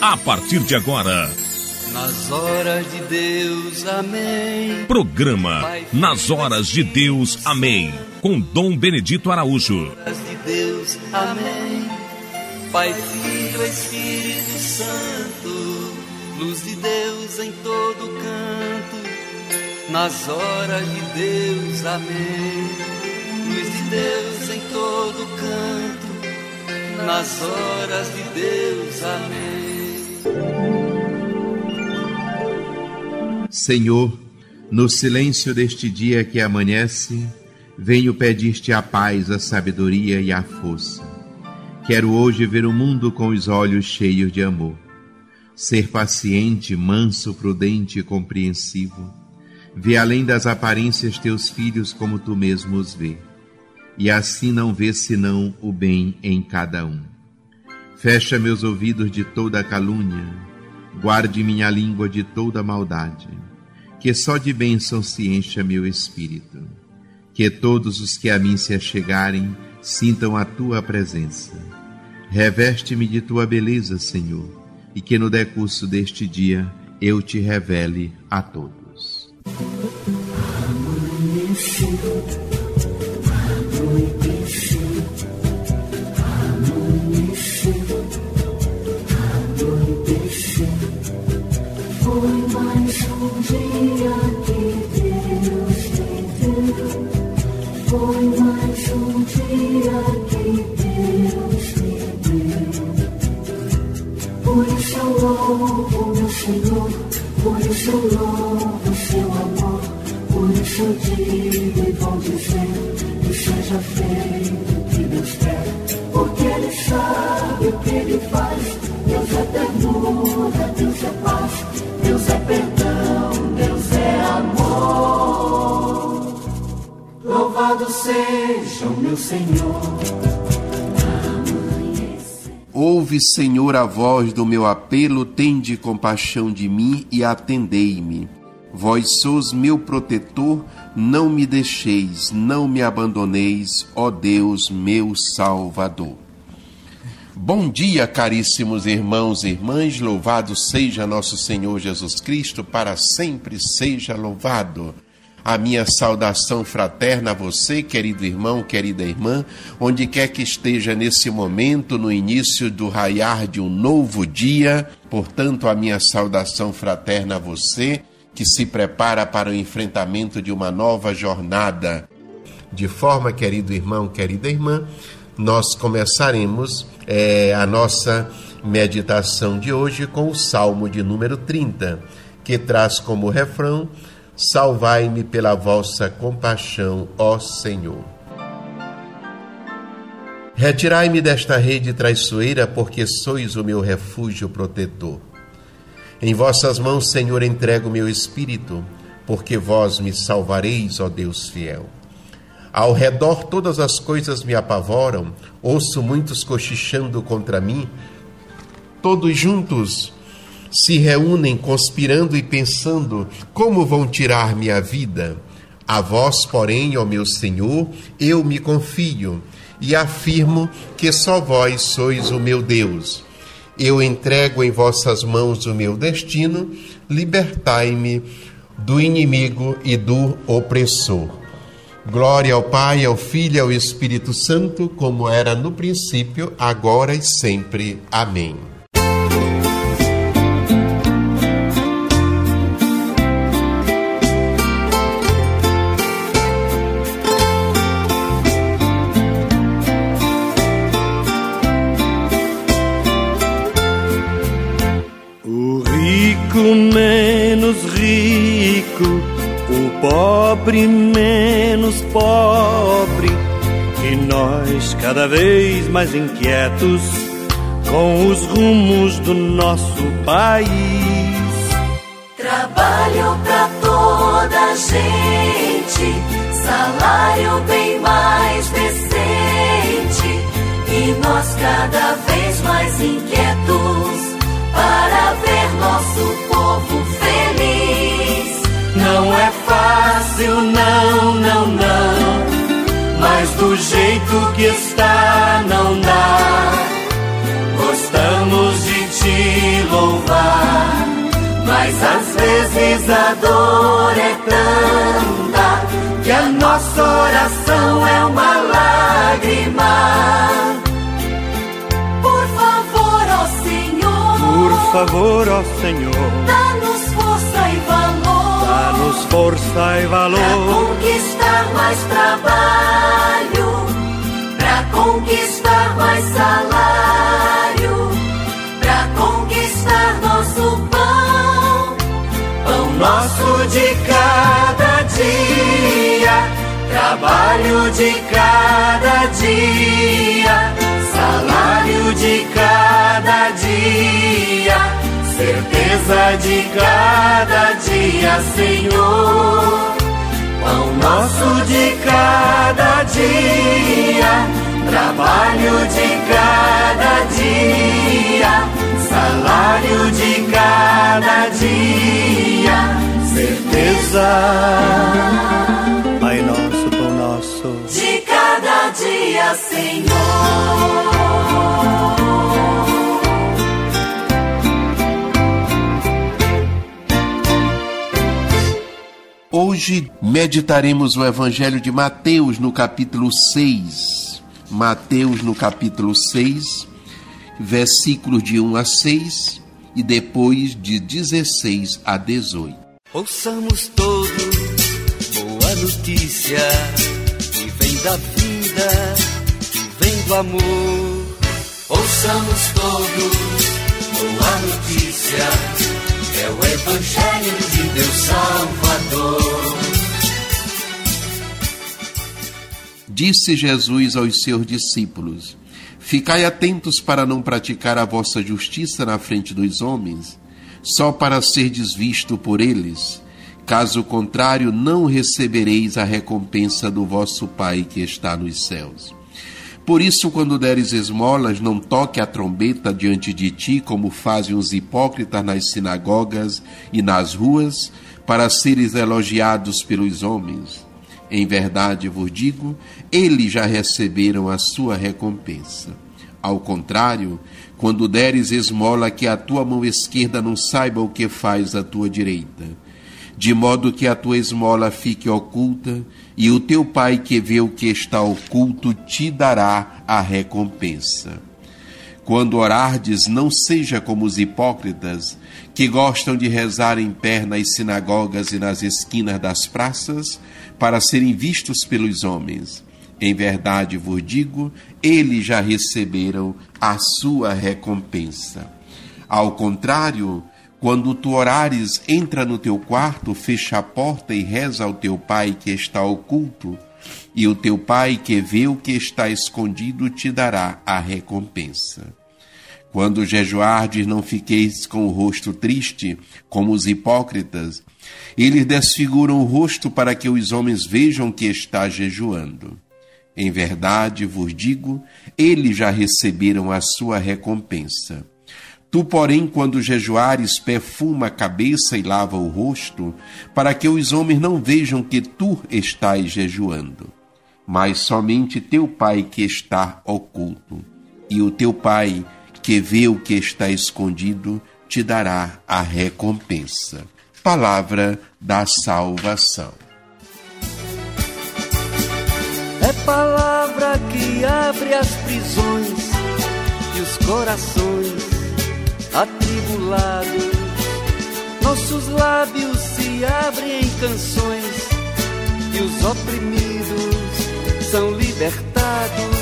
a partir de agora. Nas horas de Deus, amém. Programa Nas Horas de Deus, amém. Com Dom Benedito Araújo. Nas horas de Deus, amém. Pai, Filho, Espírito Santo, luz de Deus em todo canto. Nas horas de Deus, amém. Luz de Deus em todo canto. Nas horas de Deus, amém. Senhor, no silêncio deste dia que amanhece, venho pedir-te a paz, a sabedoria e a força. Quero hoje ver o mundo com os olhos cheios de amor. Ser paciente, manso, prudente e compreensivo. Ver além das aparências teus filhos como tu mesmo os vê. E assim não ver senão o bem em cada um. Fecha meus ouvidos de toda calúnia. Guarde minha língua de toda maldade. Que só de bênção se encha meu espírito. Que todos os que a mim se achegarem sintam a tua presença. Reveste-me de tua beleza, Senhor, e que no decurso deste dia eu te revele a todos. Foi mais um dia que Deus me deu. Foi mais um dia que Deus me deu. Por isso eu louvo meu Senhor, por isso eu louvo seu amor. Por isso eu digo e vou dizer que seja feito o que Deus quer. Porque Ele sabe o que Ele faz. Deus é ternura, Deus é paz. Deus é perdão, Deus é amor. Louvado seja o meu Senhor. Ouve, Senhor, a voz do meu apelo, tende compaixão de mim e atendei-me. Vós sois meu protetor, não me deixeis, não me abandoneis, ó Deus, meu Salvador. Bom dia, caríssimos irmãos e irmãs, louvado seja nosso Senhor Jesus Cristo, para sempre seja louvado. A minha saudação fraterna a você, querido irmão, querida irmã, onde quer que esteja nesse momento, no início do raiar de um novo dia. Portanto, a minha saudação fraterna a você, que se prepara para o enfrentamento de uma nova jornada. De forma, querido irmão, querida irmã, nós começaremos a nossa meditação de hoje com o Salmo de número 30, que traz como refrão: salvai-me pela vossa compaixão, ó Senhor. Retirai-me desta rede traiçoeira, porque sois o meu refúgio protetor. Em vossas mãos, Senhor, entrego o meu espírito, porque vós me salvareis, ó Deus fiel. Ao redor todas as coisas me apavoram, ouço muitos cochichando contra mim. Todos juntos se reúnem, conspirando e pensando como vão tirar minha vida. A vós, porém, ó meu Senhor, eu me confio e afirmo que só vós sois o meu Deus. Eu entrego em vossas mãos o meu destino, libertai-me do inimigo e do opressor. Glória ao Pai, ao Filho e ao Espírito Santo, como era no princípio, agora e sempre. Amém. O rico menos rico, o pobre menos pobre, e nós cada vez mais inquietos com os rumos do nosso país. Trabalho pra toda a gente, salário bem mais decente, e nós cada vez mais inquietos para ver nosso povo feliz. Não é fácil, não, não, não, mas do jeito que está não dá. Gostamos de te louvar, mas às vezes a dor é tanta que a nossa oração é uma lágrima. Por favor, ó Senhor, por favor, ó Senhor, dá-nos força e valor, dá-nos força e valor, pra conquistar mais trabalho, pra conquistar mais salário, pra conquistar nosso pão, pão nosso de cada dia, trabalho de cada dia, salário de cada dia, certeza de cada dia, Senhor. Pão nosso de cada dia, trabalho de cada dia, salário de cada dia, certeza. Pai nosso, pão nosso, De cada dia, Senhor. Hoje meditaremos o Evangelho de Mateus no capítulo 6. Mateus no capítulo 6, versículos de 1 a 6 e depois de 16 a 18. Ouçamos todos boa notícia que vem da vida, que vem do amor. Ouçamos todos boa notícia, é o Evangelho de Deus Salvador. Disse Jesus aos seus discípulos: Ficai atentos para não praticar a vossa justiça na frente dos homens, só para serdes visto por eles. Caso contrário, não recebereis a recompensa do vosso Pai que está nos céus. Por isso, quando deres esmolas, não toque a trombeta diante de ti, como fazem os hipócritas nas sinagogas e nas ruas, para seres elogiados pelos homens. Em verdade vos digo, eles já receberam a sua recompensa. Ao contrário, quando deres esmola, que a tua mão esquerda não saiba o que faz a tua direita, de modo que a tua esmola fique oculta, e o teu Pai que vê o que está oculto te dará a recompensa. Quando orardes, não seja como os hipócritas, que gostam de rezar em pé nas sinagogas e nas esquinas das praças, para serem vistos pelos homens. Em verdade vos digo, eles já receberam a sua recompensa. Ao contrário, quando tu orares, entra no teu quarto, fecha a porta e reza ao teu Pai que está oculto, e o teu Pai que vê o que está escondido te dará a recompensa. Quando jejuardes, não fiqueis com o rosto triste, como os hipócritas. Eles desfiguram o rosto para que os homens vejam que está jejuando. Em verdade vos digo, eles já receberam a sua recompensa. Tu, porém, quando jejuares, perfuma a cabeça e lava o rosto, para que os homens não vejam que tu estás jejuando, mas somente teu Pai que está oculto. E o teu Pai, que vê o que está escondido, te dará a recompensa. Palavra da salvação. É palavra que abre as prisões e os corações atribulados. Nossos lábios se abrem em canções e os oprimidos são libertados.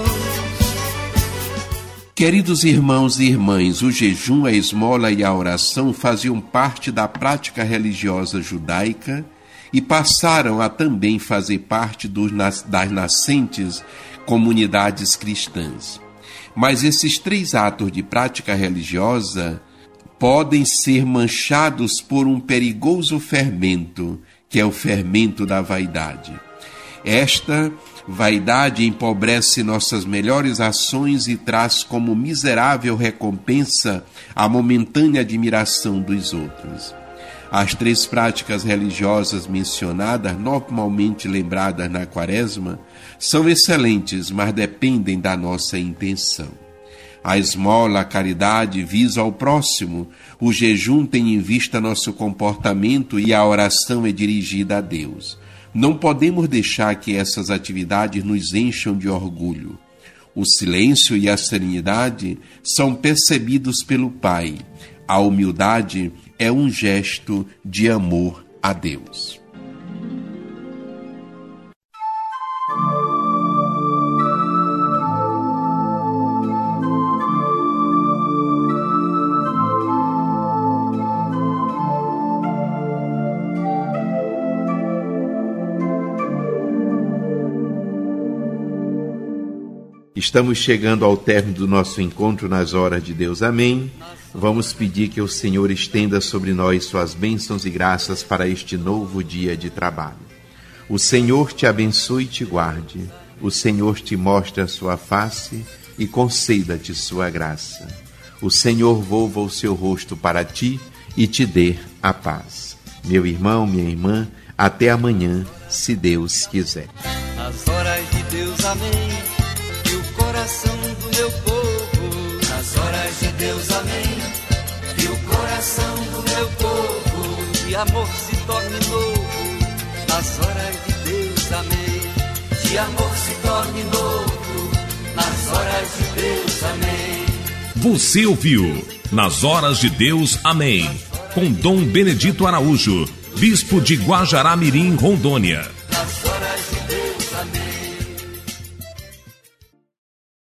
Queridos irmãos e irmãs, o jejum, a esmola e a oração faziam parte da prática religiosa judaica e passaram a também fazer parte das nascentes comunidades cristãs. Mas esses três atos de prática religiosa podem ser manchados por um perigoso fermento, que é o fermento da vaidade. Esta vaidade empobrece nossas melhores ações e traz como miserável recompensa a momentânea admiração dos outros. As três práticas religiosas mencionadas, normalmente lembradas na Quaresma, são excelentes, mas dependem da nossa intenção. A esmola, a caridade visa ao próximo. O jejum tem em vista nosso comportamento e a oração é dirigida a Deus. Não podemos deixar que essas atividades nos encham de orgulho. O silêncio e a serenidade são percebidos pelo Pai. A humildade é um gesto de amor a Deus. Estamos chegando ao término do nosso encontro nas horas de Deus. Amém. Vamos pedir que o Senhor estenda sobre nós suas bênçãos e graças para este novo dia de trabalho. O Senhor te abençoe e te guarde. O Senhor te mostre a sua face e conceda-te sua graça. O Senhor volva o seu rosto para ti e te dê a paz. Meu irmão, minha irmã, até amanhã, se Deus quiser. Nas horas de Deus, amém. Que o coração do meu povo, Nas horas de Deus, amém. Que o coração do meu povo de amor se torne novo. Nas horas de Deus, amém. de amor se torne novo. Nas horas de Deus, amém. Você ouviu Nas Horas de Deus, amém. Com Dom Benedito Araújo, Bispo de Guajará-Mirim, Rondônia.